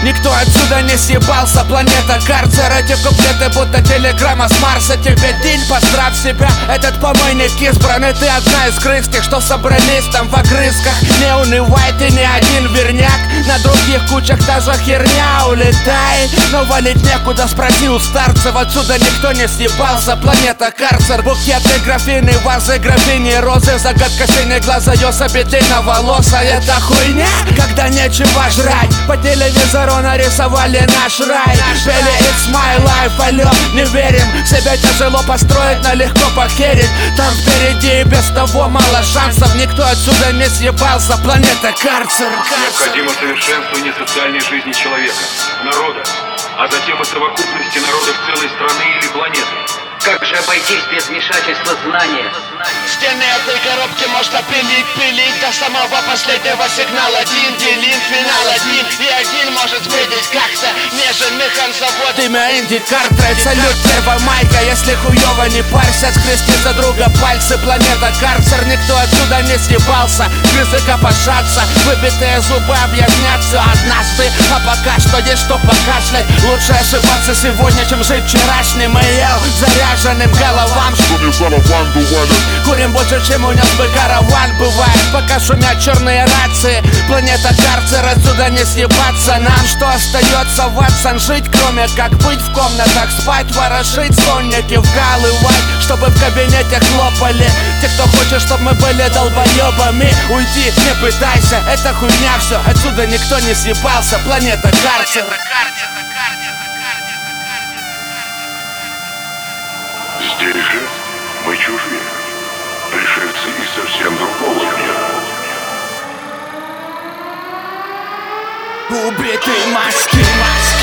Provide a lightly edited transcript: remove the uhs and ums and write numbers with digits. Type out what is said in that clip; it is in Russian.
Никто отсюда не съебался, планета карцер. Эти куплеты будто телеграмма с Марса. Тебе день, поздравь себя, этот помойник избран. И ты одна из крыских, что собрались там в огрызках. Не унывай, ты не один верняк. На других кучах та же херня. Улетай, но валить некуда, спроси у старцев. Отсюда никто не съебался, планета карцер. Букеты, графины, вазы, графини, розы. Загадка синей глаза, ёса длинноволосая. Это хуйня, когда нечего жрать. По телевизору нарисовали наш рай. Пели it's my life, алло, не верим. Себя тяжело построить, но легко похерить. Там впереди и без того мало шансов. Никто отсюда не съебался, планета карцер. Необходимо совершенствование социальной жизни человека, народа, а затем и совокупности народов целой страны или планеты. Как же обойтись без вмешательства знания? Стены этой коробки можно пилить до самого последнего сигнала. Один делин, финал один. И один может сбредить как-то неженных завод. Имя Инди Картрайт, салют 1 майка. Если хуёво не парься, скрести за друга пальцы. Планета карцер, никто отсюда не съебался. Грызы копошатся, выбитые зубы объяснят все однажды. А пока что есть что покашлять. Лучше ошибаться сегодня, чем жить вчерашним. И ел заряженным головам. Курим больше, чем у нас бы караван бывает. Пока шумят черные рации. Планета карцер, отсюда не съебаться. Нам что остается, Ватсон, жить, кроме как быть в комнатах, спать, ворошить, сонники вкалывать, чтобы в кабинете хлопали. Те, кто хочет, чтобы мы были долбоебами, уйди, не пытайся, это хуйня все. Отсюда никто не съебался, планета карцер. Здесь же мы чужие, пришельцы из совсем другого мира. Убитые маски.